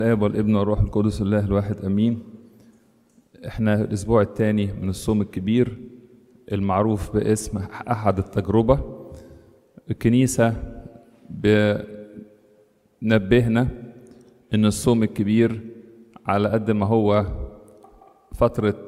الآب والابن والروح القدس الله الواحد أمين. احنا الأسبوع الثاني من الصوم الكبير المعروف باسم أحد التجربة. الكنيسة بنبهنا إن الصوم الكبير على قد ما هو فترة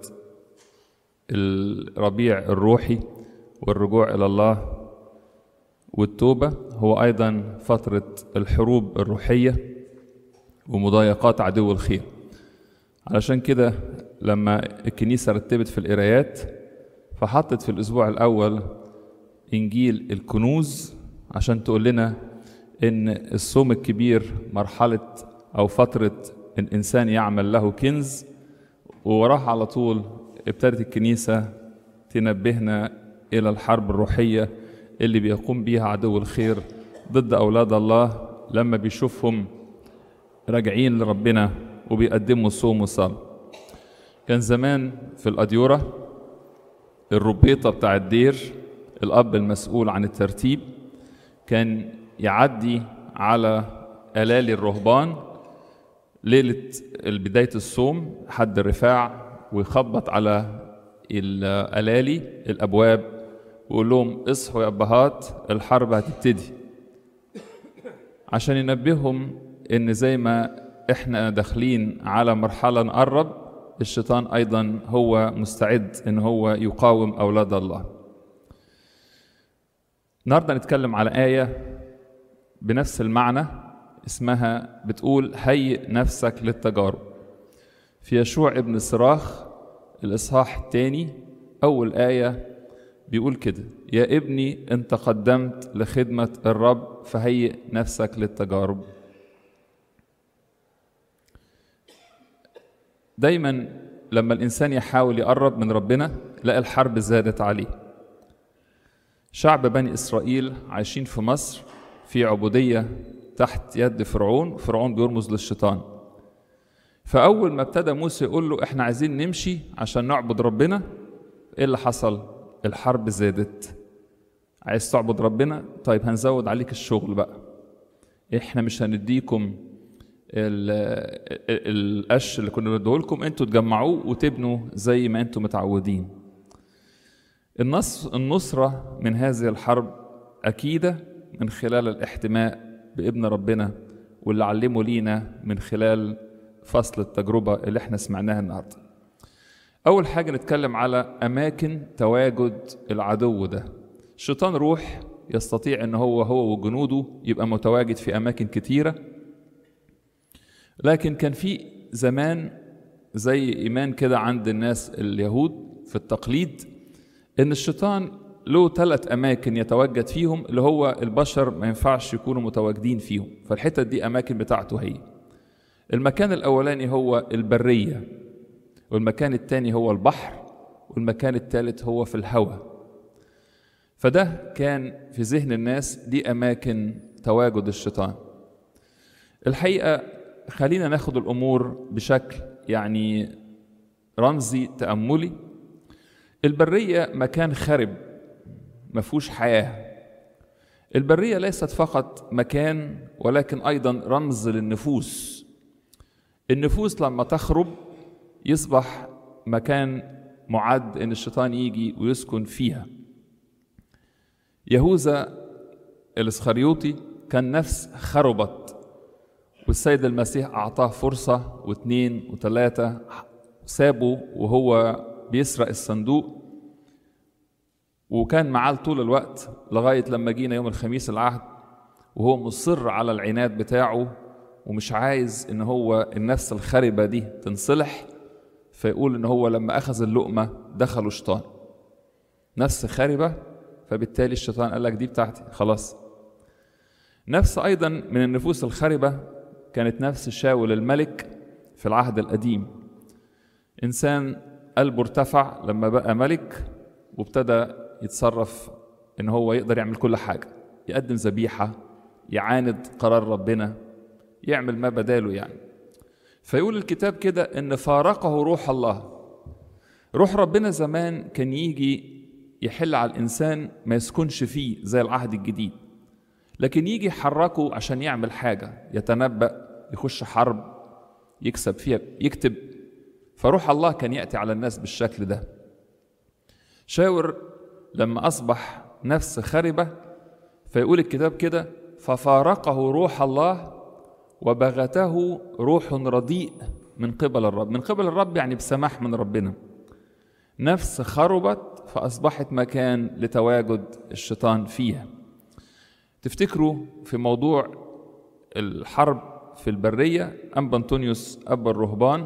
الربيع الروحي والرجوع إلى الله والتوبة، هو أيضا فترة الحروب الروحية ومضايقات عدو الخير. علشان كده لما الكنيسة رتبت في القرايات فحطت في الأسبوع الأول إنجيل الكنوز عشان تقول لنا إن الصوم الكبير مرحلة أو فترة الإنسان يعمل له كنز، ووراها على طول ابتدت الكنيسة تنبهنا إلى الحرب الروحية اللي بيقوم بيها عدو الخير ضد أولاد الله لما بيشوفهم راجعين لربنا وبيقدموا صوم وصلاة. كان زمان في الأديرة الربيطة بتاع الدير، الأب المسؤول عن الترتيب، كان يعدي على ألالي الرهبان ليلة بداية الصوم حد الرفاع ويخبط على الألالي الأبواب ويقول لهم اصحوا يا أبهات الحرب هتبتدي، عشان ينبههم إن زي ما إحنا داخلين على مرحلة نقرب، الشيطان أيضا هو مستعد إن هو يقاوم أولاد الله. النهارده نتكلم على آية بنفس المعنى، اسمها بتقول هيئ نفسك للتجارب. في يشوع ابن صراخ الإصحاح الثاني أول آية بيقول كده: يا ابني أنت قدمت لخدمة الرب فهيئ نفسك للتجارب. دايما لما الإنسان يحاول يقرب من ربنا لا الحرب زادت عليه. شعب بني إسرائيل عايشين في مصر في عبودية تحت يد فرعون، فرعون بيرمز للشيطان. فأول ما ابتدى موسى يقول له احنا عايزين نمشي عشان نعبد ربنا، ايه اللي حصل؟ الحرب زادت. عايز تعبد ربنا؟ طيب هنزود عليك الشغل بقى، احنا مش هنديكم القش اللي كنا نديه لكم، انتوا تجمعوه وتبنوا زي ما انتوا متعودين. النصرة من هذه الحرب أكيدة من خلال الاحتماء بابن ربنا واللي علمه لينا من خلال فصل التجربة اللي احنا سمعناها النهارده. أول حاجة نتكلم على أماكن تواجد العدو ده. الشيطان روح يستطيع أن هو وجنوده يبقى متواجد في أماكن كتيرة، لكن كان في زمان زي إيمان كده عند الناس اليهود في التقليد إن الشيطان له 3 أماكن يتواجد فيهم اللي هو البشر ما ينفعش يكونوا متواجدين فيهم، فالحتة دي أماكن بتاعته هي. المكان الأولاني هو البرية، والمكان الثاني هو البحر، والمكان الثالث هو في الهواء. فده كان في ذهن الناس دي أماكن تواجد الشيطان. الحقيقة خلينا ناخد الأمور بشكل يعني رمزي تأملي. البرية مكان خرب ما فيهوش حياة. البرية ليست فقط مكان ولكن أيضا رمز للنفوس. النفوس لما تخرب يصبح مكان معد إن الشيطان يجي ويسكن فيها. يهوذا الإسخريوطي كان نفس خربت، والسيد المسيح أعطاه فرصة 2 و3، سابه وهو بيسرق الصندوق وكان معاه طول الوقت لغاية لما جينا يوم الخميس العهد وهو مصر على العناد بتاعه ومش عايز إن هو النفس الخربة دي تنصلح. فيقول إن هو لما أخذ اللقمة دخلوا شيطان، نفس خربة، فبالتالي الشيطان قال لك دي بتاعتي خلاص. نفس أيضا من النفوس الخربة كانت نفس شاول الملك في العهد القديم. إنسان قلبه ارتفع لما بقى ملك وابتدى يتصرف إن هو يقدر يعمل كل حاجة، يقدم ذبيحة، يعاند قرار ربنا، يعمل ما بداله يعني. فيقول الكتاب كده إن فارقه روح الله. روح ربنا زمان كان يجي يحل على الإنسان ما يسكنش فيه زي العهد الجديد، لكن يجي يحركه عشان يعمل حاجة، يتنبأ، يخش حرب، يكسب فيها يكتب. فروح الله كان يأتي على الناس بالشكل ده. شاور لما أصبح نفس خربة، فيقول الكتاب كده: ففارقه روح الله وبغته روح رديء من قبل الرب. من قبل الرب يعني بسماح من ربنا. نفس خربت فأصبحت مكان لتواجد الشيطان فيها. تفتكروا في موضوع الحرب في البرية، أنبا أنطونيوس أب الرهبان،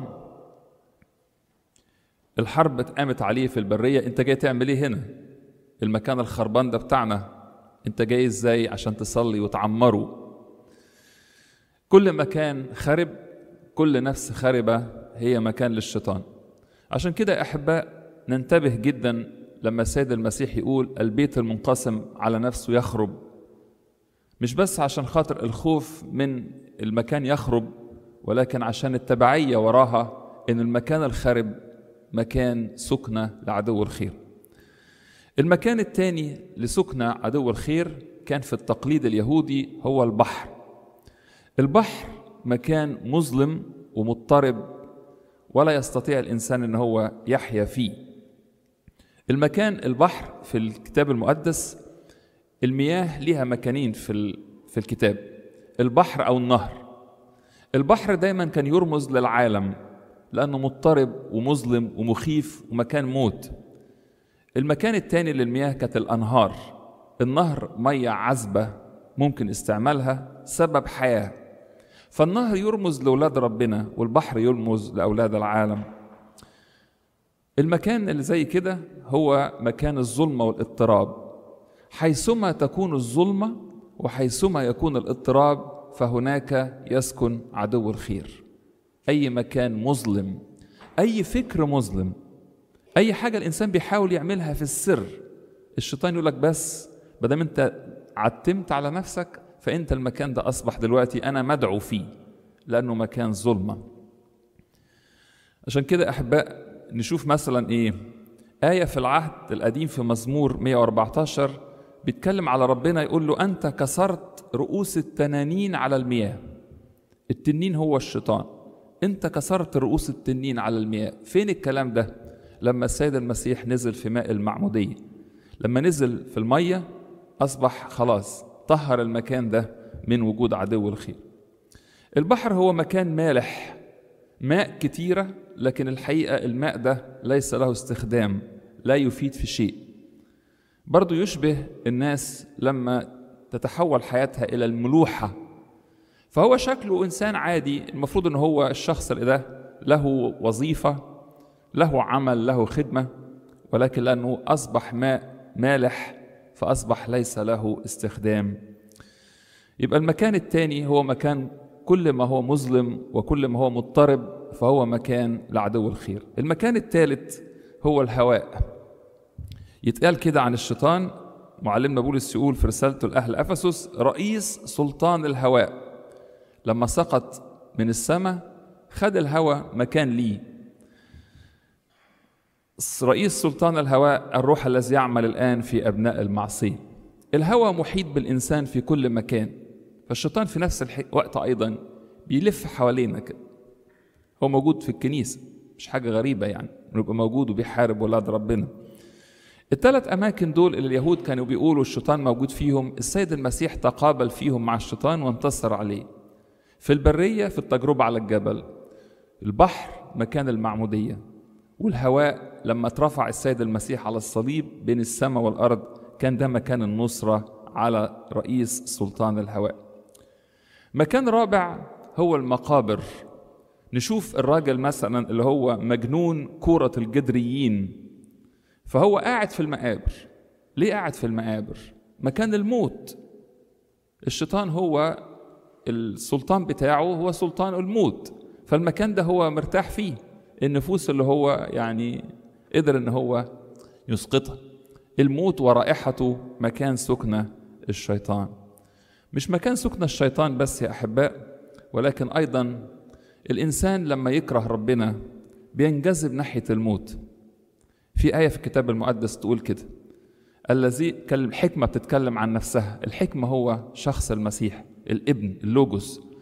الحرب اتقامت عليه في البرية: انت جاي تعمل ايه هنا؟ المكان الخربان ده بتاعنا، انت جاي ازاي عشان تصلي وتعمره؟ كل مكان خرب، كل نفس خربة هي مكان للشيطان. عشان كده يا أحباء ننتبه جدا لما السيد المسيح يقول: البيت المنقسم على نفسه يخرب. مش بس عشان خاطر الخوف من المكان يخرب، ولكن عشان التبعية وراها، إن المكان الخرب مكان سكنة لعدو الخير. المكان الثاني لسكنة عدو الخير كان في التقليد اليهودي هو البحر. البحر مكان مظلم ومضطرب ولا يستطيع الإنسان أن هو يحيا فيه. المكان البحر في الكتاب المقدس المياه ليها مكانين في الكتاب: البحر أو النهر. البحر دايما كان يرمز للعالم لأنه مضطرب ومظلم ومخيف ومكان موت. المكان الثاني للمياه كانت الأنهار. النهر مية عذبة ممكن استعمالها سبب حياة. فالنهر يرمز لأولاد ربنا والبحر يرمز لأولاد العالم. المكان اللي زي كده هو مكان الظلمة والاضطراب. حيثما تكون الظلمة وحيثما يكون الاضطراب فهناك يسكن عدو الخير. أي مكان مظلم، أي فكر مظلم، أي حاجة الإنسان بيحاول يعملها في السر، الشيطان يقول لك: بس بدل أنت عتمت على نفسك فأنت المكان ده أصبح دلوقتي أنا مدعو فيه، لأنه مكان ظلمة. عشان كده أحباء نشوف مثلا آية في العهد القديم في مزمور 114 بيتكلم على ربنا، يقول له: أنت كسرت رؤوس التنانين على المياه. التنين هو الشيطان. أنت كسرت رؤوس التنين على المياه. فين الكلام ده؟ لما السيد المسيح نزل في ماء المعمودية، لما نزل في المية أصبح خلاص طهر المكان ده من وجود عدو الخير. البحر هو مكان مالح، ماء كتيرة، لكن الحقيقة الماء ده ليس له استخدام، لا يفيد في شيء. برضو يشبه الناس لما تتحول حياتها إلى الملوحة. فهو شكله إنسان عادي، المفروض أن هو الشخص اللي ده له وظيفة، له عمل، له خدمة، ولكن لأنه أصبح ماء مالح فأصبح ليس له استخدام. يبقى المكان الثاني هو مكان كل ما هو مظلم وكل ما هو مضطرب فهو مكان لعدو الخير. المكان الثالث هو الهواء. يتقال كده عن الشيطان، معلمنا بولس يقول في رسالته لأهل أفسس: رئيس سلطان الهواء. لما سقط من السماء خد الهواء مكان ليه. رئيس سلطان الهواء الروح الذي يعمل الآن في أبناء المعصية. الهواء محيط بالإنسان في كل مكان، فالشيطان في نفس الوقت أيضا بيلف حوالينا كده. هو موجود في الكنيسة، مش حاجة غريبة يعني يبقى موجود وبيحارب ولاد ربنا. الثلاث أماكن دول اللي اليهود كانوا بيقولوا الشيطان موجود فيهم، السيد المسيح تقابل فيهم مع الشيطان وانتصر عليه. في البرية في التجربة على الجبل، البحر مكان المعمودية، والهواء لما اترفع السيد المسيح على الصليب بين السماء والأرض كان ده مكان النصرة على رئيس سلطان الهواء. مكان رابع هو المقابر. نشوف الراجل مثلا اللي هو مجنون كورة الجدريين، فهو قاعد في المقابر. ليه قاعد في المقابر؟ مكان الموت. الشيطان هو السلطان بتاعه هو سلطان الموت، فالمكان ده هو مرتاح فيه. النفوس اللي هو يعني قدر ان هو يسقطها. الموت ورائحته مكان سكنة الشيطان. مش مكان سكنة الشيطان بس يا أحباء، ولكن أيضا الإنسان لما يكره ربنا بينجذب ناحية الموت. في آية في الكتاب المقدس تقول كده: الذي الحكمة بتتكلم عن نفسها. الحكمة هو شخص المسيح الابن اللوجوس.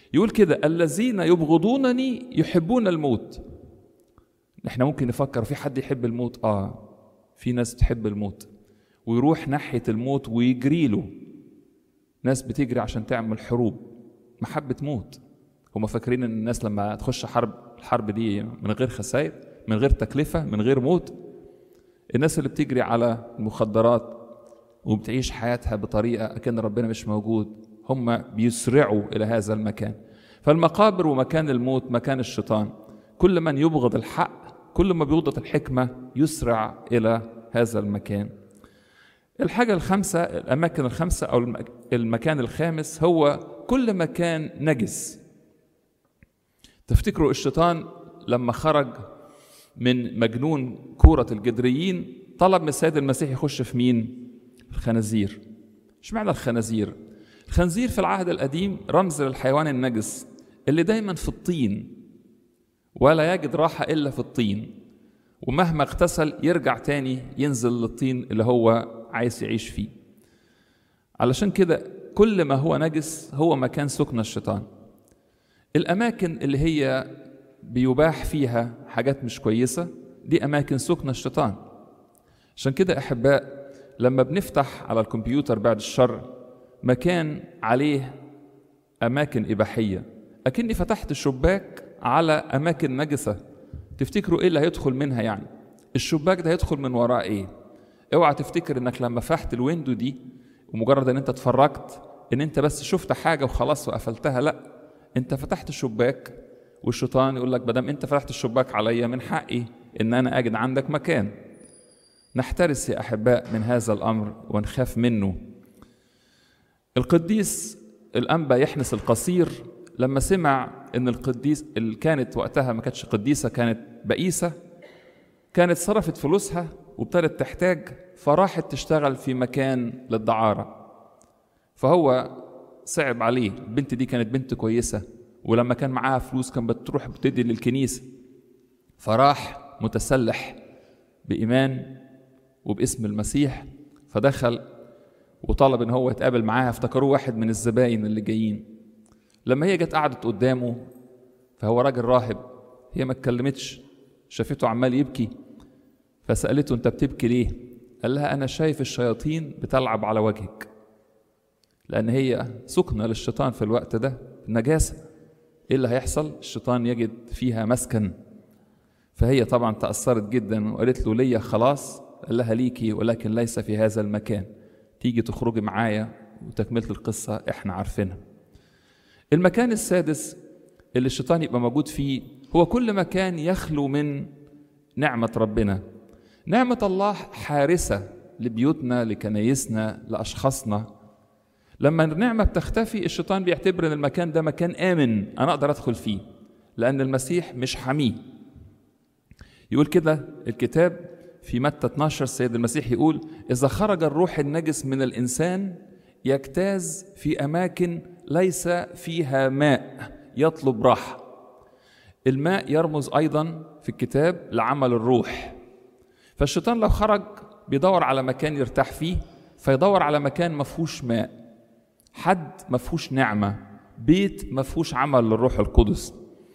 يقول كده: الذين يبغضونني يحبون الموت. احنا ممكن نفكر في حد يحب الموت؟ في ناس تحب الموت ويروح ناحية الموت ويجري له. ناس بتجري عشان تعمل حروب، محبة موت. هم فاكرين ان الناس لما تخش الحرب دي من غير خسائر، من غير تكلفة، من غير موت. الناس اللي بتجري على المخدرات وبتعيش حياتها بطريقة أكن ربنا مش موجود، هم بيسرعوا إلى هذا المكان. فالمقابر ومكان الموت مكان الشيطان. كل من يبغض الحق، كل ما بيبغض الحكمة، يسرع إلى هذا المكان. الحاجة الخامسة، الأماكن الخمسة أو المكان الخامس، هو كل مكان نجس. تفتكروا الشيطان لما خرج من مجنون كورة الجدريين طلب من السيد المسيح يخش في مين؟ الخنازير. اشمعنى الخنازير؟ الخنزير في العهد القديم رمز للحيوان النجس اللي دايما في الطين ولا يجد راحة إلا في الطين، ومهما اغتسل يرجع تاني ينزل للطين اللي هو عايز يعيش فيه. علشان كده كل ما هو نجس هو مكان سكن الشيطان. الأماكن اللي هي بيباح فيها حاجات مش كويسة دي أماكن سكن الشيطان. عشان كده أحباء لما بنفتح على الكمبيوتر بعد الشر مكان عليه أماكن إباحية، أكني فتحت الشباك على أماكن نجسة. تفتكروا إيه اللي هيدخل منها؟ يعني الشباك ده هيدخل من وراء إيه؟ اوعى تفتكر إنك لما فتحت الويندو دي ومجرد إن أنت اتفرجت إن أنت بس شفت حاجة وخلاص وقفلتها. لأ، أنت فتحت الشباك والشيطان يقول لك بدم أنت فتحت الشباك عليا من حقي إن أنا أجد عندك مكان. نحترس يا أحباء من هذا الأمر ونخاف منه. القديس الأنبا يحنس القصير لما سمع إن القديس اللي كانت وقتها ما كانتش قديسة، كانت بئيسة، كانت صرفت فلوسها وابتدت تحتاج، فراحت تشتغل في مكان للدعارة. فهو صعب عليه، البنت دي كانت بنت كويسة ولما كان معاها فلوس كان بتروح بتدي للكنيسة، فراح متسلح بإيمان وباسم المسيح، فدخل وطلب ان هو يتقابل معاها. افتكروه واحد من الزباين اللي جايين. لما هي جت قعدت قدامه، فهو راجل راهب، هي ما اتكلمتش، شافته عمال يبكي، فسألته انت بتبكي ليه؟ قال لها انا شايف الشياطين بتلعب على وجهك، لان هي سكنة للشيطان في الوقت ده، النجاسة. ايه اللي هيحصل؟ الشيطان يجد فيها مسكن. فهي طبعا تأثرت جدا وقالت له ليا خلاص. قال لها ليكي ولكن ليس في هذا المكان، تيجي تخرجي معايا وتكملة القصة احنا عارفينها. المكان السادس اللي الشيطان يبقى موجود فيه هو كل مكان يخلو من نعمة ربنا. نعمة الله حارسة لبيوتنا، لكنايسنا، لأشخاصنا. لما النعمة بتختفي الشيطان بيعتبر ان المكان ده مكان آمن أنا أقدر أدخل فيه، لأن المسيح مش حميه. يقول كده الكتاب في متى 12 السيد المسيح يقول إذا خرج الروح النجس من الإنسان يجتاز في أماكن ليس فيها ماء يطلب راحة. الماء يرمز أيضا في الكتاب لعمل الروح. فالشيطان لو خرج بيدور على مكان يرتاح فيه، فيدور على مكان مفهوش ماء، حد مفهوش نعمة، بيت مفهوش عمل للروح القدس.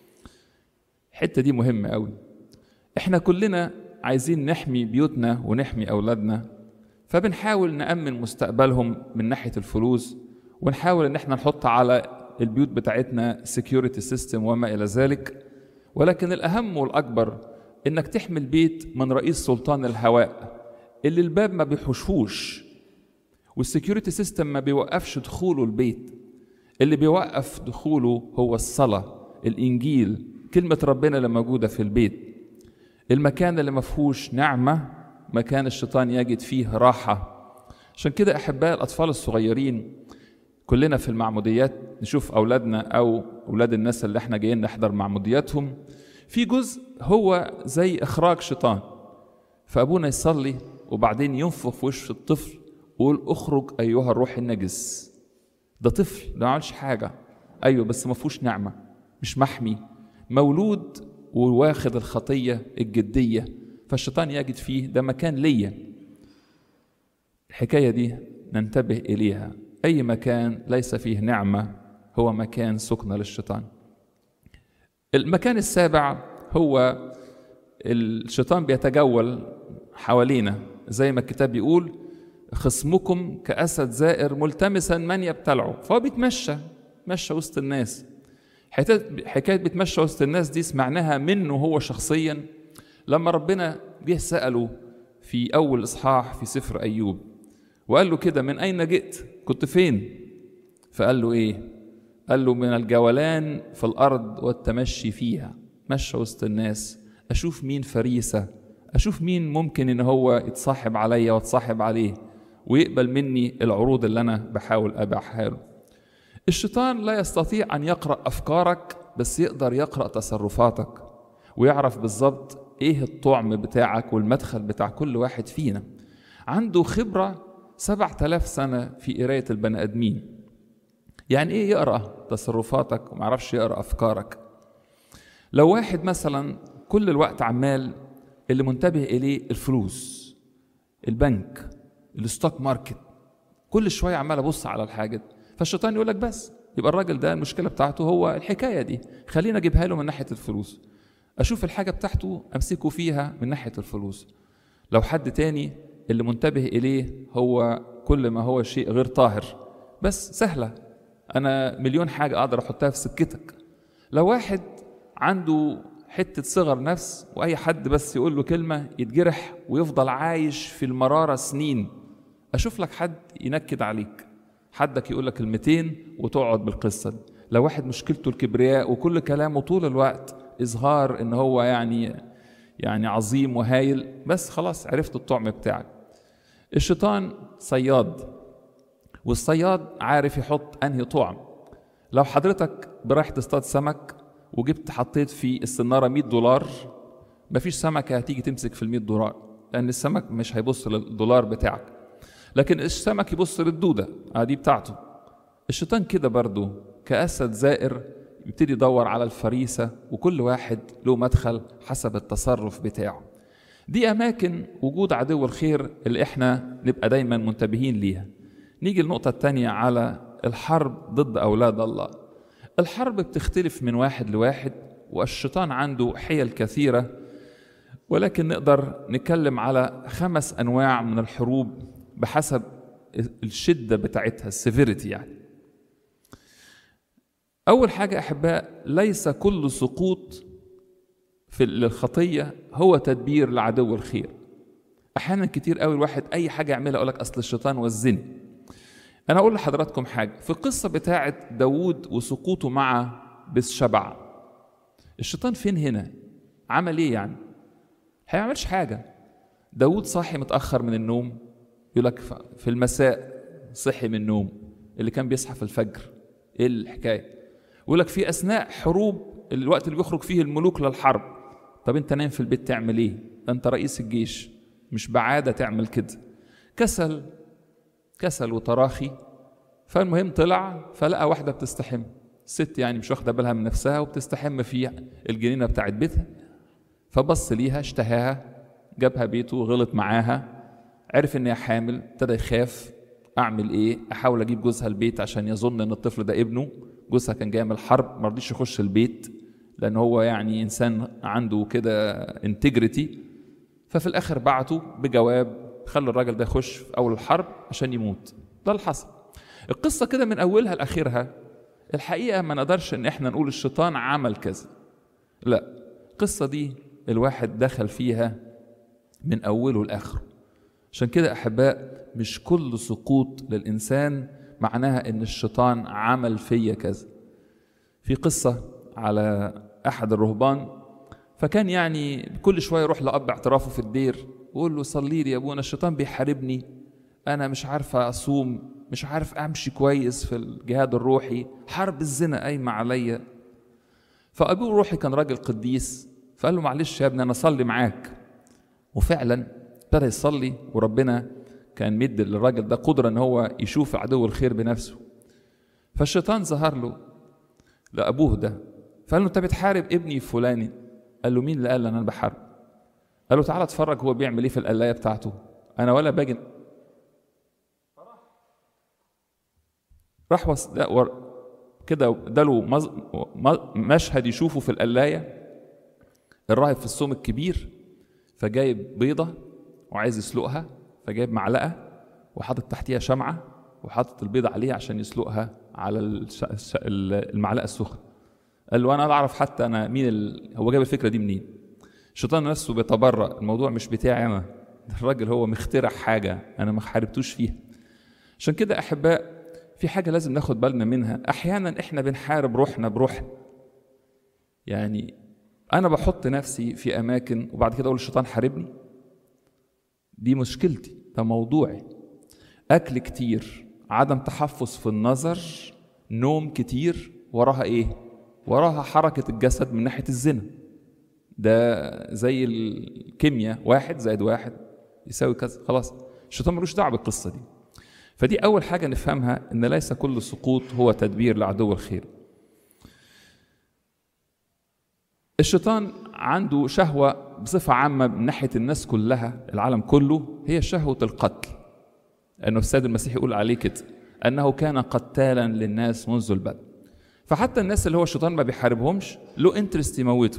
الحتة دي مهمة قوي. احنا كلنا عايزين نحمي بيوتنا ونحمي أولادنا، فبنحاول نأمن مستقبلهم من ناحية الفلوس، ونحاول ان احنا نحط على البيوت بتاعتنا security system وما إلى ذلك. ولكن الأهم والأكبر انك تحمي البيت من رئيس سلطان الهواء اللي الباب ما بيحوشهوش والسكيورتي سيستم ما بيوقفش دخوله البيت. اللي بيوقف دخوله هو الصلاة، الإنجيل، كلمة ربنا اللي موجودة في البيت. المكان اللي ما فيهوش نعمة مكان الشيطان يجد فيه راحة. عشان كده أحباء الأطفال الصغيرين كلنا في المعموديات نشوف أولادنا أو أولاد الناس اللي احنا جايين نحضر معمودياتهم في جزء هو زي إخراج شيطان، فأبونا يصلي وبعدين ينفخ في وش الطفل ويقول اخرج أيها الروح النجس. ده طفل ما عملش حاجة، أيوة بس ما فيهوش نعمة، مش محمي، مولود وواخد الخطية الجدية، فالشيطان يجد فيه ده مكان ليا. الحكاية دي ننتبه إليها. أي مكان ليس فيه نعمة هو مكان سكنة للشيطان. المكان السابع هو الشيطان بيتجول حوالينا، زي ما الكتاب بيقول خصمكم كأسد زائر ملتمسا من يبتلعه. فهو مشى وسط الناس. حكاية بيتمشى وسط الناس دي سمعناها منه هو شخصيا لما ربنا جه سأله في أول إصحاح في سفر أيوب وقال له كده: من أين جئت؟ كنت فين؟ فقال له إيه؟ قال له: من الجولان في الأرض والتمشي فيها. مشى وسط الناس أشوف مين فريسة، أشوف مين ممكن إن هو يتصاحب عليا وتصاحب عليه ويقبل مني العروض اللي أنا بحاول أبيعها له. الشيطان لا يستطيع أن يقرأ أفكارك، بس يقدر يقرأ تصرفاتك ويعرف بالظبط إيه الطعم بتاعك والمدخل بتاع كل واحد فينا. عنده خبرة 7000 سنة في قراية البني آدمين. يعني إيه يقرأ تصرفاتك ومعرفش يقرأ أفكارك؟ لو واحد مثلا كل الوقت عمال اللي منتبه إليه الفلوس، البنك، الستوك ماركت، كل شوية عمال أبص على الحاجة، فالشيطان يقول لك بس يبقى الراجل ده المشكلة بتاعته هو الحكاية دي، خلينا أجيبها له من ناحية الفلوس، أشوف الحاجة بتاعته أمسكه فيها من ناحية الفلوس. لو حد تاني اللي منتبه إليه هو كل ما هو شيء غير طاهر، بس سهلة، أنا مليون حاجة أقدر أحطها في سكتك. لو واحد عنده حتة صغر نفس وأي حد بس يقول له كلمة يتجرح ويفضل عايش في المرارة سنين، أشوف لك حد ينكد عليك، حدك يقول لك كلمتين وتقعد بالقصة دي. لو واحد مشكلته الكبرياء وكل كلامه طول الوقت إظهار إن هو يعني عظيم وهايل، بس خلاص عرفت الطعم بتاعك. الشيطان صياد، والصياد عارف يحط أنهي طعم. لو حضرتك برايح تصطاد سمك وجبت حطيت في السنارة $100، مفيش سمكة هتيجي تمسك في $100، لأن السمك مش هيبص للدولار بتاعك، لكن السمك يبص للدودة دي بتاعته. الشيطان كده برضو كأسد زائر يبتدي يدور على الفريسة، وكل واحد له مدخل حسب التصرف بتاعه. دي أماكن وجود عدو الخير اللي احنا نبقى دايما منتبهين ليها. نيجي النقطة التانية على الحرب ضد أولاد الله. الحرب بتختلف من واحد لواحد، والشيطان عنده حيل كثيرة، ولكن نقدر نتكلم على 5 أنواع من الحروب بحسب الشدة بتاعتها، السيفيريتي يعني. أول حاجة أحباء، ليس كل سقوط في الخطية هو تدبير لعدو الخير. أحيانا كتير قوي الواحد أي حاجة يعملها أقولك أصل الشيطان والزن. أنا أقول لحضراتكم حاجة في القصة بتاعت داود وسقوطه مع بثشبع. الشيطان فين هنا؟ عمل إيه يعني؟ هيعملش حاجة. داود صاحي متأخر من النوم، يقولك في المساء صحي من النوم، اللي كان بيصحى في الفجر. إيه الحكاية؟ يقولك في أثناء حروب الوقت اللي بيخرج فيه الملوك للحرب. طب أنت نايم في البيت تعمل إيه؟ ده أنت رئيس الجيش، مش بعادة تعمل كده. كسل وتراخي. فالمهم طلع فلقى واحدة بتستحم، ست يعني مش واخدة بالها من نفسها وبتستحم في الجنينة بتاعت بيتها. فبص ليها اشتهاها، جابها بيته وغلط معاها، عرف ان هي حامل، ابتدى يخاف. اعمل ايه؟ احاول اجيب جوزها البيت عشان يظن ان الطفل ده ابنه. جوزها كان جاي من الحرب، ما رضيش يخش البيت لان هو يعني انسان عنده كده انتجريتي. ففي الاخر بعته بجواب خلوا الراجل ده يخش في اول الحرب عشان يموت. ده اللي حصل. القصة كده من اولها لاخرها. الحقيقة ما نقدرش ان احنا نقول الشيطان عمل كذا، لا، القصة دي الواحد دخل فيها من اوله لاخره. عشان كده أحباء مش كل سقوط للإنسان معناها إن الشيطان عمل فيا كذا. في قصة على أحد الرهبان، فكان يعني كل شوية يروح لأب اعترافه في الدير ويقول له صلي لي يا أبونا، الشيطان بيحاربني، أنا مش عارف أصوم، مش عارف أمشي كويس في الجهاد الروحي، حرب الزنا قايمة عليا. فأبوه الروحي كان راجل قديس، فقال له معلش يا ابني أنا أصلي معاك. وفعلا ابتدى يصلي، وربنا كان مد للراجل ده قدرة ان هو يشوف عدو الخير بنفسه. فالشيطان ظهر له لأبوه ده فقال له انت بتحارب ابني فلاني. قال له مين اللي قال انا بحارب؟ قال له تعالى اتفرج هو بيعمل ايه في القلاية بتاعته، انا ولا باجي. راح كده اداله مشهد يشوفه في القلاية، الراهب في الصوم الكبير، فجايب بيضة وعايز يسلقها، فجايب معلقة وحاطط تحتيها شمعة وحاطط البيضة عليها عشان يسلقها على المعلقة السخنة. قال له أنا لا أعرف حتى أنا مين هو جاب الفكرة دي منين. الشيطان نفسه بيتبرأ، الموضوع مش بتاعي أنا، الراجل هو مخترع حاجة أنا ما حاربتوش فيها. عشان كده أحباء في حاجة لازم ناخد بالنا منها، أحيانا إحنا بنحارب روحنا بروحنا. يعني أنا بحط نفسي في أماكن وبعد كده أقول الشيطان حاربني، دي مشكلتي، ده موضوعي. أكل كتير، عدم تحفظ في النظر، نوم كتير، وراها إيه؟ وراها حركة الجسد من ناحية الزنا. ده زي الكيمياء، 1+1 يساوي كذا، خلاص الشيطان ملوش دعوة بالقصة دي. فدي أول حاجة نفهمها، إن ليس كل سقوط هو تدبير لعدو الخير. الشيطان عنده شهوة بصفة عامة من ناحية الناس كلها، العالم كله، هي شهوة القتل. لأنه السيد المسيح يقول عليه كده، أنه كان قتالا للناس منذ البدء. فحتى الناس اللي هو الشيطان ما بيحاربهمش له انترست يموته.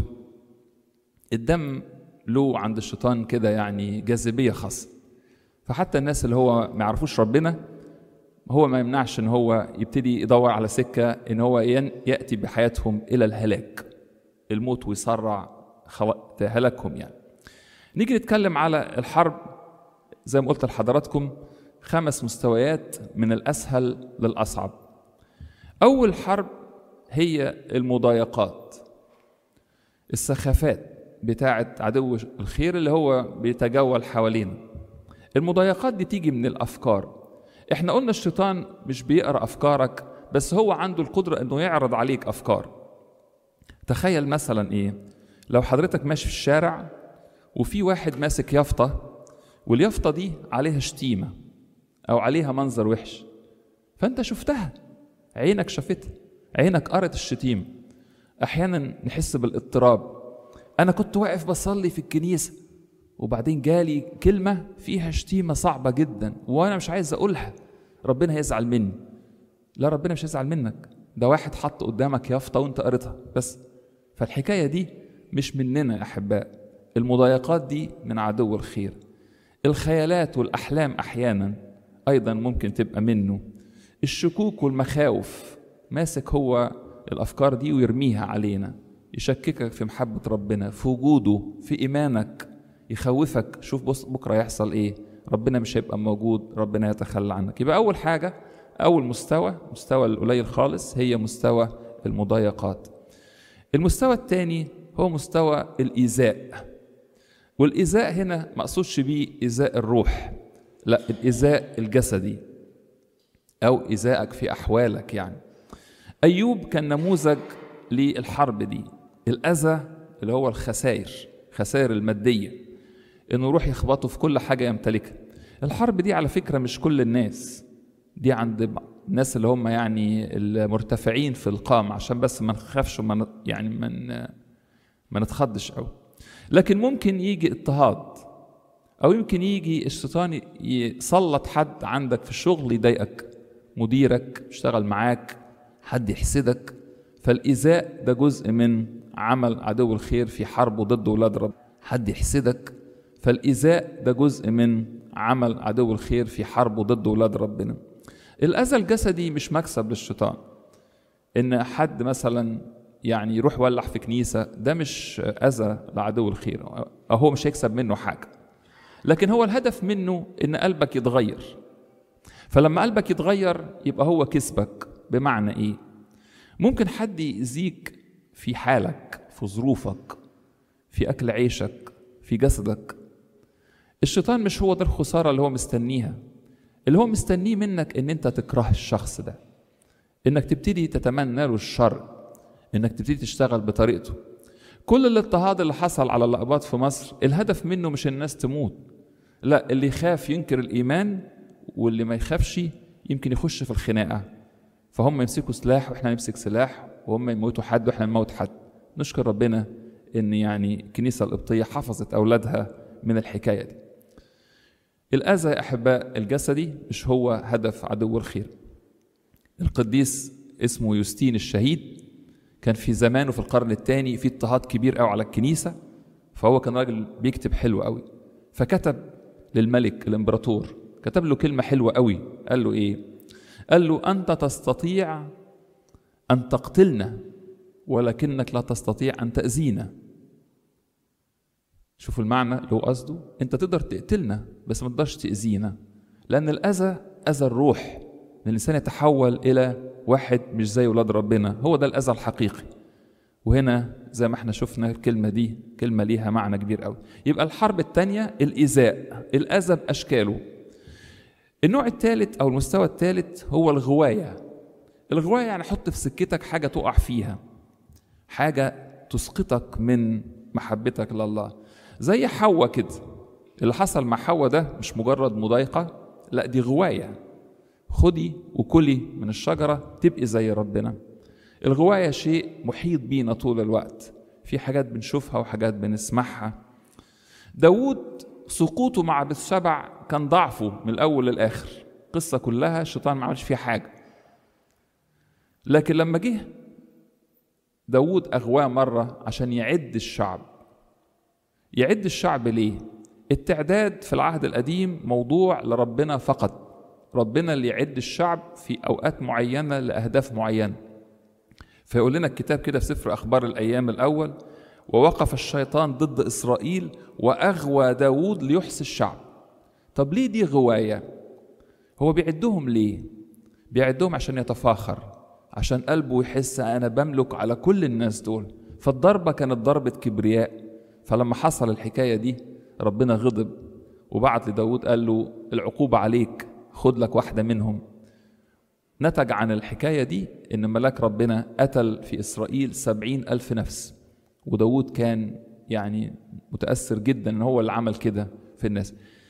الدم له عند الشيطان كده يعني جاذبية خاصة. فحتى الناس اللي هو ما يعرفوش ربنا، هو ما يمنعش ان هو يبتدي يدور على سكة ان هو يأتي بحياتهم الى الهلاك، الموت، ويسرع هلاكهم. يعني نيجي نتكلم على الحرب، زي ما قلت لحضراتكم 5 مستويات من الأسهل للأصعب. أول حرب هي المضايقات، السخافات بتاعة عدو الخير اللي هو بيتجول حوالينا. المضايقات دي تيجي من الأفكار. احنا قلنا الشيطان مش بيقرأ أفكارك، بس هو عنده القدرة انه يعرض عليك أفكار. تخيل مثلا ايه، لو حضرتك ماشي في الشارع وفي واحد ماسك يافطة، واليافطة دي عليها شتيمة أو عليها منظر وحش، فأنت شفتها، عينك شافتها، عينك قرأت الشتيمة. أحيانا نحس بالاضطراب. أنا كنت واقف بصلي في الكنيسة وبعدين جالي كلمة فيها شتيمة صعبة جدا وأنا مش عايز أقولها، ربنا هيزعل مني. لا، ربنا مش هيزعل منك، ده واحد حط قدامك يافطة وأنت قريتها بس. فالحكاية دي مش مننا يا أحباء، المضايقات دي من عدو الخير. الخيالات والأحلام أحيانا أيضا ممكن تبقى منه. الشكوك والمخاوف، ماسك هو الأفكار دي ويرميها علينا، يشككك في محبة ربنا، في وجوده، في إيمانك، يخوفك، شوف بص بكرة يحصل إيه، ربنا مش هيبقى موجود، ربنا يتخلى عنك. يبقى أول حاجة، أول مستوى القليل خالص، هي مستوى المضايقات. المستوى الثاني هو مستوى الإيذاء. والإيذاء هنا ما أقصدش بيه إيذاء الروح، لا، الإيذاء الجسدي أو إيذائك في أحوالك. يعني أيوب كان نموذج للحرب دي، الأذى اللي هو خسائر المادية، إنه يروح يخبطه في كل حاجة يمتلكها. الحرب دي على فكرة مش كل الناس، دي عند الناس اللي هم يعني المرتفعين في القامة، عشان بس ما نخافش وما يعني ما نتخضش قوي. لكن ممكن يجي اضطهاد، أو يمكن يجي الشيطان يسلط حد عندك في الشغل يضايقك، مديرك اشتغل معاك، حد يحسدك. فالإيذاء ده جزء من عمل عدو الخير في حربه ضد ولاد رب. حد يحسدك، فالإيذاء ده جزء من عمل عدو الخير في حربه ضد ولاد ربنا. الأذى الجسدي مش مكسب للشيطان، إن حد مثلا يعني يروح يولع في كنيسة، ده مش أذى لعدو الخير، هو مش هيكسب منه حاجة، لكن هو الهدف منه إن قلبك يتغير. فلما قلبك يتغير يبقى هو كسبك. بمعنى إيه؟ ممكن حد يأذيك في حالك، في ظروفك، في أكل عيشك، في جسدك. الشيطان مش هو ده الخسارة اللي هو مستنيها. اللي هو مستنيه منك إن أنت تكره الشخص ده، إنك تبتدي تتمنى له الشر، إنك تبتدي تشتغل بطريقته. كل الاضطهاد اللي حصل على الأقباط في مصر الهدف منه مش الناس تموت، لا، اللي يخاف ينكر الإيمان، واللي ما يخافش يمكن يخش في الخناقة. فهم يمسكوا سلاح وإحنا نمسك سلاح، وهم يموتوا حد وإحنا نموت حد. نشكر ربنا إن يعني الكنيسة القبطية حفظت أولادها من الحكاية دي. الأذى يا أحباء الجسدي مش هو هدف عدو الخير. القديس اسمه يوستين الشهيد، كان في زمانه في القرن الثاني في اضطهاد كبير قوي على الكنيسة، فهو كان راجل بيكتب حلو قوي، فكتب للملك الامبراطور، كتب له كلمة حلوة قوي. قال له ايه؟ قال له أنت تستطيع أن تقتلنا ولكنك لا تستطيع أن تأذينا. شوفوا المعنى اللي هو قصده، أنت تقدر تقتلنا بس ما تقدرش تأذينا، لأن الأذى أذى الروح، إن الإنسان يتحول إلى واحد مش زي ولاد ربنا، هو ده الأذى الحقيقي. وهنا زي ما احنا شفنا الكلمة دي كلمة ليها معنى كبير قوي. يبقى الحرب الثانية الإيذاء، الأذى بأشكاله. النوع الثالث أو المستوى الثالث هو الغواية. الغواية يعني حط في سكتك حاجة تقع فيها، حاجة تسقطك من محبتك لله، زي حواء كده. اللي حصل مع حواء ده مش مجرد مضايقة، لا دي غواية، خدي وكلي من الشجرة تبقي زي ربنا. الغواية شيء محيط بينا طول الوقت، في حاجات بنشوفها وحاجات بنسمعها. داود سقوطه مع بثشبع كان ضعفه من الأول للآخر، قصة كلها الشيطان ما عملش فيها حاجة، لكن لما جه داود أغواه مرة عشان يعد الشعب. يعد الشعب ليه؟ التعداد في العهد القديم موضوع لربنا فقط، ربنا اللي يعد الشعب في أوقات معينة لأهداف معينة. فيقول لنا الكتاب كده في سفر أخبار الأيام الأول: ووقف الشيطان ضد إسرائيل وأغوى داود ليحصي الشعب. طب ليه دي غواية؟ هو بيعدهم ليه؟ بيعدهم عشان يتفاخر، عشان قلبه يحس أنا بملك على كل الناس دول. فالضربة كانت ضربة كبرياء. فلما حصل الحكاية دي ربنا غضب وبعت لداود قال له العقوبة عليك، خد لك واحدة منهم. نتج عن الحكاية دي إن ملاك ربنا قتل في إسرائيل 70,000 نفس، وداود كان يعني متأثر جدا إن هو اللي عمل كده في الناس.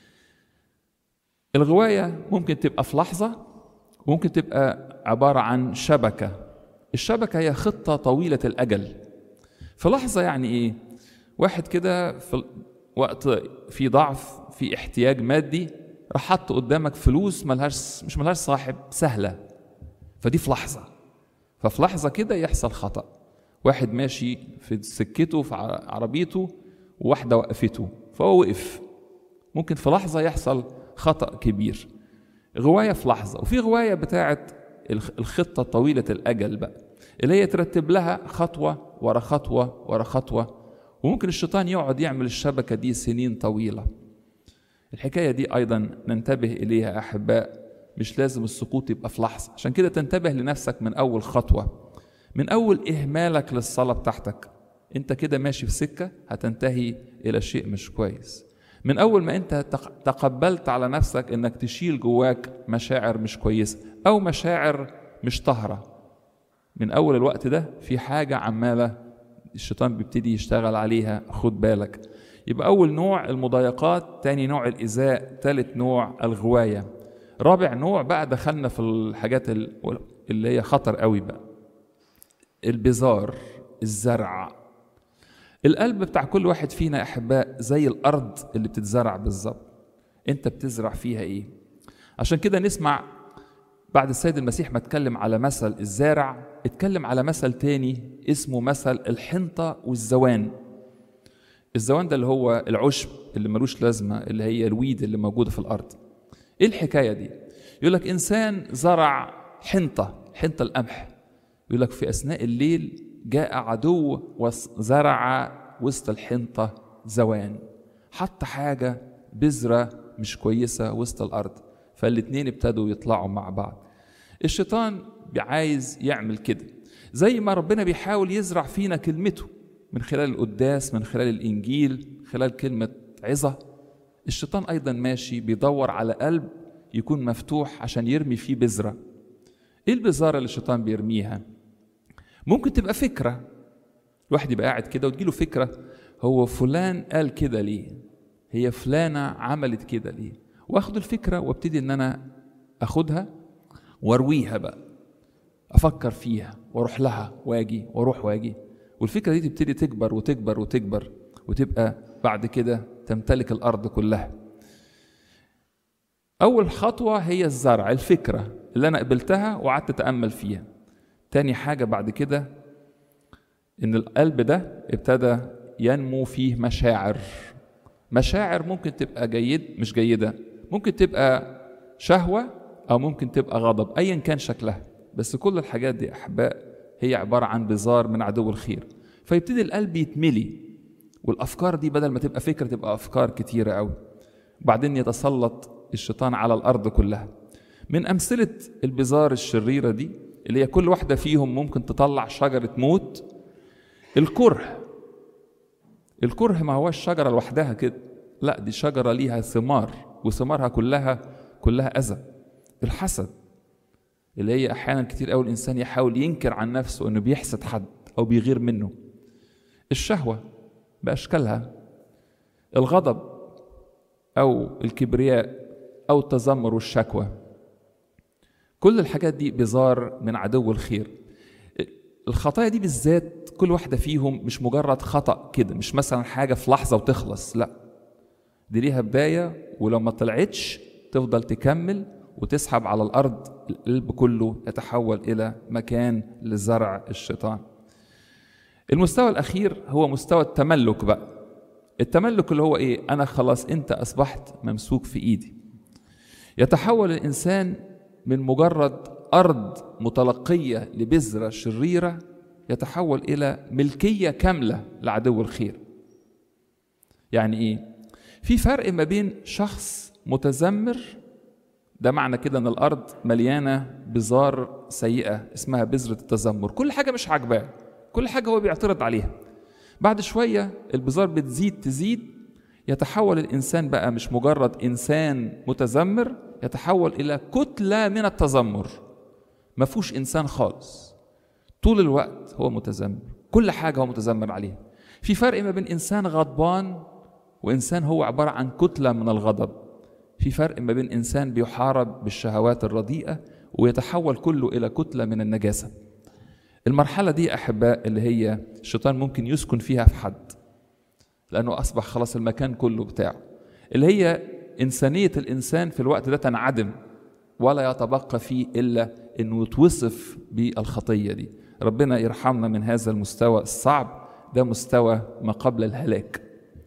الغواية ممكن تبقى في لحظة، وممكن تبقى عبارة عن شبكة. الشبكة هي خطة طويلة الأجل. في لحظة يعني إيه؟ واحد كده في وقت في ضعف، في احتياج مادي، راح حط قدامك فلوس مش ملهاش صاحب، سهلة، فدي في لحظة. ففي لحظة كده يحصل خطأ. واحد ماشي في سكته في عربيته وواحدة وقفته فهو وقف، ممكن في لحظة يحصل خطأ كبير. غواية في لحظة. وفي غواية بتاعت الخطة طويلة الأجل بقى، اللي هي ترتب لها خطوة ورا خطوة ورا خطوة، وممكن الشيطان يقعد يعمل الشبكة دي سنين طويلة. الحكاية دي أيضا ننتبه إليها أحباء، مش لازم السقوط يبقى في لحظة. عشان كده تنتبه لنفسك من أول خطوة، من أول إهمالك للصلاة بتاعتك. أنت كده ماشي في سكة هتنتهي إلى شيء مش كويس. من أول ما أنت تقبلت على نفسك أنك تشيل جواك مشاعر مش كويسة أو مشاعر مش طاهرة، من أول الوقت ده في حاجة عمالة الشيطان بيبتدي يشتغل عليها، خد بالك. يبقى أول نوع المضايقات، تاني نوع الإيذاء، تالت نوع الغواية، رابع نوع بقى دخلنا في الحاجات اللي هي خطر قوي بقى، البذار، الزرع. القلب بتاع كل واحد فينا أحباء زي الأرض اللي بتتزرع بالظبط، أنت بتزرع فيها إيه؟ عشان كده نسمع بعد السيد المسيح ما اتكلم على مثل الزارع، اتكلم على مثل تاني اسمه مثل الحنطة والزوان. الزوان ده اللي هو العشب اللي ملوش لازمة، اللي هي الويد اللي موجودة في الأرض. إيه الحكاية دي؟ يقول لك إنسان زرع حنطة القمح، يقول لك في أثناء الليل جاء عدو وزرع وسط الحنطة زوان، حط حاجة بذرة مش كويسة وسط الأرض، فالاتنين ابتدوا يطلعوا مع بعض. الشيطان عايز يعمل كده، زي ما ربنا بيحاول يزرع فينا كلمته من خلال القداس، من خلال الإنجيل، من خلال كلمة عظة. الشيطان أيضا ماشي بيدور على قلب يكون مفتوح عشان يرمي فيه بذرة. إيه البذارة اللي الشيطان بيرميها؟ ممكن تبقى فكرة، الواحد يبقى قاعد كده وتجيله فكرة، هو فلان قال كده ليه؟ هي فلانة عملت كده ليه؟ واخد الفكرة وابتدي ان انا اخدها وارويها بقى، افكر فيها واروح لها واجي واروح واجي، والفكرة دي تبتدي تكبر وتكبر وتكبر وتبقى بعد كده تمتلك الارض كلها. اول خطوة هي الزرع، الفكرة اللي انا قبلتها وقعدت اتأمل فيها. تاني حاجة بعد كده إن القلب ده ابتدى ينمو فيه مشاعر ممكن تبقى مش جيدة، ممكن تبقى شهوة أو ممكن تبقى غضب، أيا كان شكلها، بس كل الحاجات دي أحباء هي عبارة عن بذار من عدو الخير. فيبتدي القلب يتملي، والأفكار دي بدل ما تبقى فكرة تبقى أفكار كتيرة أوي. وبعدين يتسلط الشيطان على الأرض كلها. من أمثلة البذار الشريرة دي اللي هي كل واحدة فيهم ممكن تطلع شجرة موت، الكره ما هوش شجرة لوحدها كده، لا دي شجرة ليها ثمار، وثمارها كلها أذى. الحسد اللي هي أحيانا كتير أوي الإنسان يحاول ينكر عن نفسه أنه بيحسد حد أو بيغير منه. الشهوة بأشكالها، الغضب أو الكبرياء أو التذمر والشكوى، كل الحاجات دي بذار من عدو الخير. الخطايا دي بالذات كل واحدة فيهم مش مجرد خطأ كده، مش مثلا حاجة في لحظة وتخلص، لا دي ليها بداية، ولو ما طلعتش تفضل تكمل وتسحب على الأرض، القلب كله يتحول إلى مكان لزرع الشيطان. المستوى الأخير هو مستوى التملك بقى. التملك اللي هو إيه؟ أنا خلاص أنت أصبحت ممسوك في إيدي. يتحول الإنسان من مجرد أرض متلقية لبذرة شريرة، يتحول إلى ملكية كاملة لعدو الخير. يعني إيه؟ في فرق ما بين شخص متذمر، ده معنى كده أن الأرض مليانة بذار سيئة اسمها بذرة التذمر، كل حاجة مش عاجباه، كل حاجة هو بيعترض عليها. بعد شوية البذار تزيد، يتحول الإنسان بقى مش مجرد إنسان متذمر، يتحول إلى كتلة من التذمر، ما فيهوش إنسان خالص، طول الوقت هو متذمر، كل حاجة هو متذمر عليها. في فرق ما بين إنسان غضبان وإنسان هو عبارة عن كتلة من الغضب. في فرق ما بين إنسان بيحارب بالشهوات الرديئة ويتحول كله إلى كتلة من النجاسة. المرحلة دي أحباء اللي هي الشيطان ممكن يسكن فيها في حد، لأنه أصبح خلاص المكان كله بتاعه، اللي هي إنسانية الإنسان في الوقت ده تنعدم، ولا يتبقى فيه إلا أنه يتوصف بالخطية دي. ربنا يرحمنا من هذا المستوى الصعب، ده مستوى ما قبل الهلاك.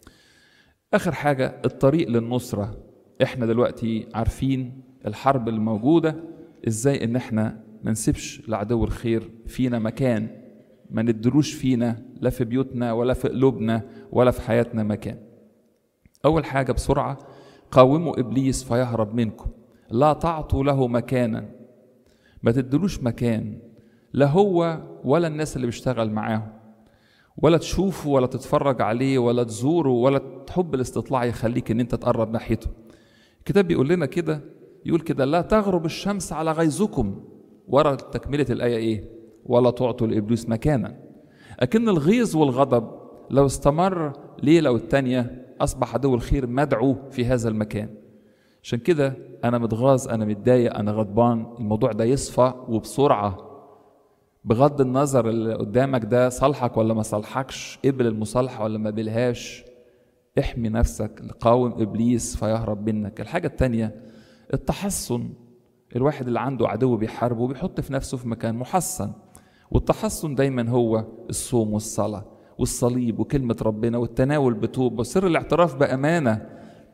آخر حاجة الطريق للنصرة. إحنا دلوقتي عارفين الحرب اللي موجودة، إزاي إن إحنا ما نسيبش لعدو الخير فينا مكان، ما ندروش فينا لا في بيوتنا ولا في قلوبنا ولا في حياتنا مكان. أول حاجة بسرعة، قاوموا إبليس فيهرب منكم، لا تعطوا له مكانا، ما تدلوش مكان، لا هو ولا الناس اللي بيشتغل معاهم، ولا تشوفه ولا تتفرج عليه ولا تزوره ولا تحب الاستطلاع يخليك ان انت تقرب ناحيته. الكتاب بيقول لنا كده، يقول كده لا تغرب الشمس على غيظكم، ورا تكملة الآية ايه؟ ولا تعطوا لإبليس مكانا. لكن الغيظ والغضب لو استمر ليلة والتانية أصبح عدو الخير مدعو في هذا المكان. عشان كده أنا متغاظ، أنا متضايق، أنا غضبان، الموضوع ده يصفى وبسرعة، بغض النظر اللي قدامك ده صالحك ولا ما صالحكش، قبل المصالحة ولا ما قبلهاش، احمي نفسك، قاوم إبليس فيهرب منك. الحاجة التانية التحصن. الواحد اللي عنده عدو بيحاربه بيحط في نفسه في مكان محصن، والتحصن دايما هو الصوم والصلاة والصليب وكلمة ربنا والتناول بتوبة وسر الاعتراف بأمانة.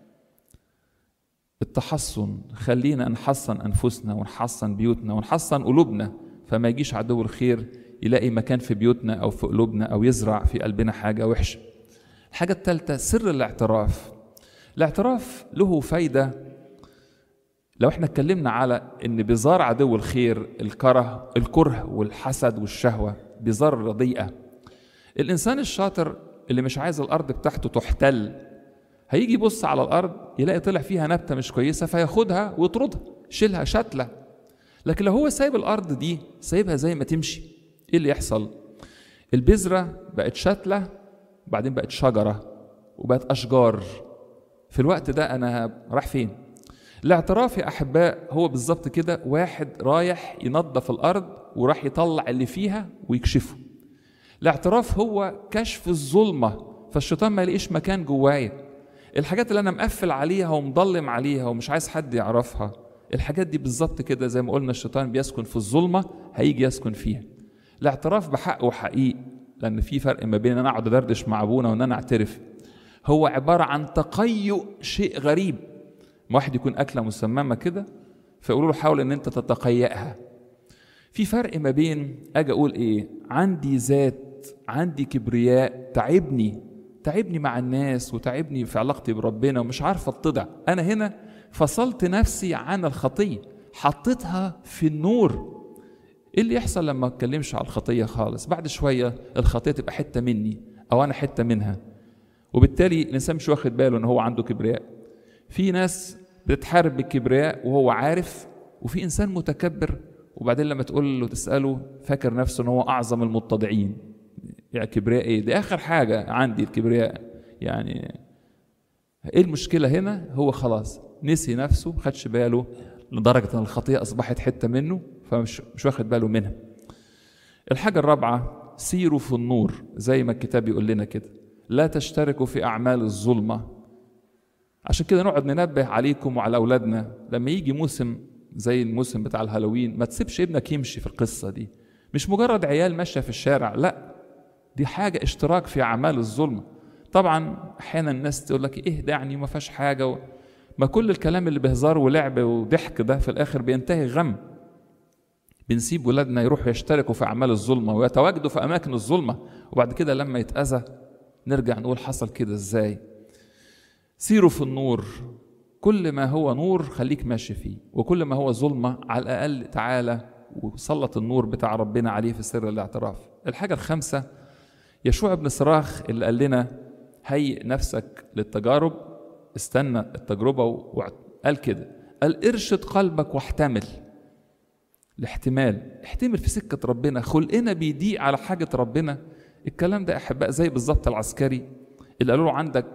التحصن خلينا نحصن أنفسنا ونحصن بيوتنا ونحصن قلوبنا، فما يجيش عدو الخير يلاقي مكان في بيوتنا أو في قلوبنا أو يزرع في قلبنا حاجة وحشة. الحاجة الثالثة سر الاعتراف. الاعتراف له فايدة. لو احنا اتكلمنا على ان بذار عدو الخير الكره والحسد والشهوة بذار رديئة، الإنسان الشاطر اللي مش عايز الأرض بتاعته تحتل هيجي يبص على الأرض يلاقي طلع فيها نبتة مش كويسة فياخدها ويطردها، شيلها شتلة. لكن لو هو سايب الأرض دي سايبها زي ما تمشي، إيه اللي يحصل؟ البذرة بقت شتلة، بعدين بقت شجرة وبقت أشجار. في الوقت ده أنا راح فين؟ الاعتراف يا أحباء هو بالظبط كده، واحد رايح ينظف الأرض وراح يطلع اللي فيها ويكشفه. الاعتراف هو كشف الظلمة، فالشيطان ما يلاقيش مكان جوايا. الحاجات اللي أنا مقفل عليها ومضلم عليها ومش عايز حد يعرفها، الحاجات دي بالظبط كده زي ما قلنا الشيطان بيسكن في الظلمة هيجي يسكن فيها. الاعتراف بحق وحقيق، لأن في فرق ما بين أن أنا أقعد أدردش مع أبونا وأن أنا أعترف. هو عبارة عن تقيؤ شيء غريب. واحد يكون أكلة مسممة كده فيقولوا له حاول أن أنت تتقيأها. في فرق ما بين أجي أقول إيه، عندي ذات، عندي كبرياء تعبني مع الناس وتعبني في علاقتي بربنا ومش عارف أتضع. أنا هنا فصلت نفسي عن الخطية، حطيتها في النور. إيه اللي يحصل لما أتكلمش على الخطية خالص؟ بعد شوية الخطية تبقى حتة مني أو أنا حتة منها، وبالتالي الإنسان مش واخد باله إن هو عنده كبرياء. في ناس بتتحارب بالكبرياء وهو عارف، وفي إنسان متكبر وبعدين لما تقول له تسأله فاكر نفسه إن هو أعظم المتضعين. يعني كبرياء إيه؟ دي آخر حاجة عندي الكبرياء. يعني إيه المشكلة هنا؟ هو خلاص نسي نفسه، خدش باله لدرجة أن الخطيئة أصبحت حتة منه فمش واخد باله منها. الحاجة الرابعة، سيروا في النور زي ما الكتاب يقول لنا كده، لا تشتركوا في أعمال الظلمة. عشان كده نقعد ننبه عليكم وعلى أولادنا لما يجي موسم زي الموسم بتاع الهالوين، ما تسيبش ابنك يمشي في القصة دي. مش مجرد عيال ماشية في الشارع، لا، دي حاجة اشتراك في أعمال الظلمة. طبعا أحيانا الناس تقول لك إيه ده يعني ما فيهاش حاجة ما كل الكلام اللي بهزار ولعب وضحك ده في الآخر بينتهي غم. بنسيب ولادنا يروحوا يشتركوا في أعمال الظلمة ويتواجدوا في أماكن الظلمة، وبعد كده لما يتأذى نرجع نقول حصل كده إزاي. سيروا في النور، كل ما هو نور خليك ماشي فيه، وكل ما هو ظلمة على الأقل تعالى وسلط النور بتاع ربنا عليه في سر الاعتراف. الحاجة الخامسة، يشوع بن صراخ اللي قال لنا هيئ نفسك للتجارب، استنى التجربة، وقال كده، قال ارشد قلبك واحتمل. الاحتمال، احتمل في سكة ربنا. خلقنا بيضيق على حاجة ربنا. الكلام ده أحباء زي بالظبط العسكري اللي قالوا له عندك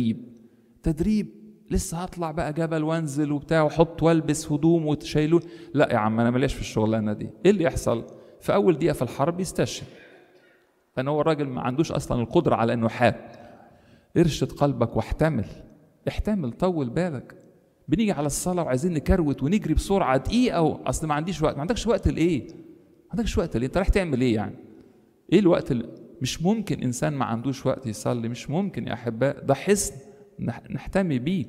تدريب لسه هطلع بقى جبل وانزل وبتاع وحط والبس هدوم وتشيلون. لا يا عم انا ماليش في الشغلانه دي. ايه اللي يحصل؟ في اول دقيقه في الحرب يستشهد، لان هو الراجل ما عندوش اصلا القدره على انه يحارب. ارشد قلبك واحتمل. احتمل، طول بالك. بنيجي على الصلاه وعايزين نكروت ونجري بسرعه دقيقه اصل ما عنديش وقت. ما عندكش وقت لايه؟ ما عندكش وقت ليه؟ انت رايح تعمل ايه يعني؟ ايه الوقت مش ممكن انسان ما عندوش وقت يصلي، مش ممكن يا احباء. ده حصن نحتمي بيه.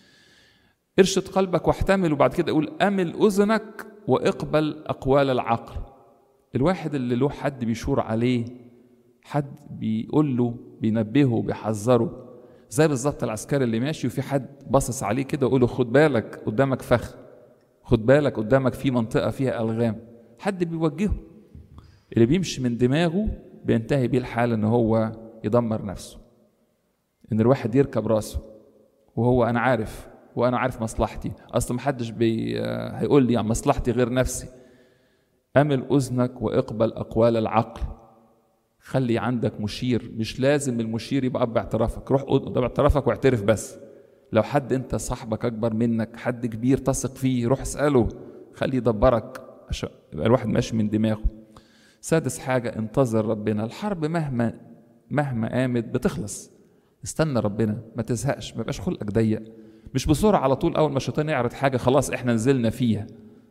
ارشد قلبك واحتمل، وبعد كده اقول امل اذنك واقبل اقوال العقل. الواحد اللي له حد بيشور عليه، حد بيقول له بينبهه بيحذره، زي بالظبط العسكري اللي ماشي وفي حد باصص عليه كده ويقول له خد بالك قدامك فخ، خد بالك قدامك في منطقه فيها الغام، حد بيوجهه. اللي بيمشي من دماغه بينتهي بيه الحال ان هو يدمر نفسه. ان الواحد يركب راسه وهو انا عارف مصلحتي، اصلا محدش هيقول لي عن مصلحتي غير نفسي. امل اذنك واقبل اقوال العقل. خلي عندك مشير، مش لازم المشير يبقى باعترافك، روح باعترافك واعترف بس. لو حد انت صاحبك اكبر منك، حد كبير تثق فيه، روح اساله، خليه يدبرك عشان يبقى الواحد ماشي من دماغه. سادس حاجه، انتظر ربنا. الحرب مهما قامت بتخلص. استنى ربنا، ما تزهقش، ما يبقاش خلقك ضيق. مش بسرعه على طول اول ما الشيطان يعرض حاجه خلاص احنا نزلنا فيها.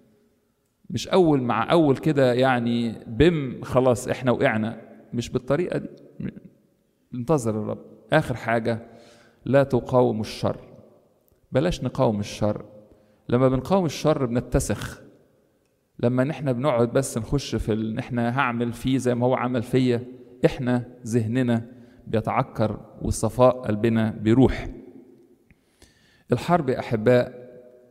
مش اول مع اول كده يعني خلاص احنا وقعنا. مش بالطريقه دي. انتظر الرب. اخر حاجه، لا تقاوم الشر. بلاش نقاوم الشر. لما بنقاوم الشر بنتسخ. لما احنا بنقعد بس نخش في ان احنا هعمل فيه زي ما هو عمل فيا، احنا ذهننا بيتعكر وصفاء قلبنا بيروح. الحرب يا أحباء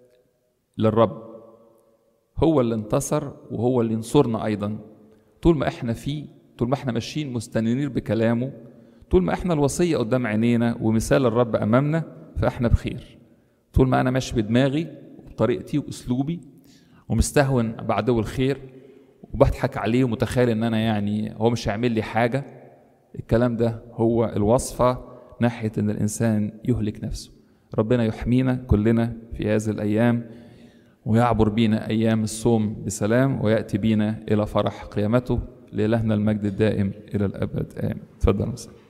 للرب، هو اللي انتصر وهو اللي ينصرنا أيضا. طول ما احنا فيه، طول ما احنا ماشيين مستنيرين بكلامه، طول ما احنا الوصية قدام عينينا ومثال الرب أمامنا، فاحنا بخير. طول ما أنا ماشي بدماغي وبطريقتي وأسلوبي ومستهون بعدو الخير وبضحك عليه ومتخيل ان انا يعني هو مش هيعمل لي حاجة، الكلام ده هو الوصفة ناحية ان الانسان يهلك نفسه. ربنا يحمينا كلنا في هذه الايام ويعبر بينا ايام الصوم بسلام ويأتي بينا الى فرح قيامته. لإلهنا المجد الدائم الى الابد. امين. تفضل.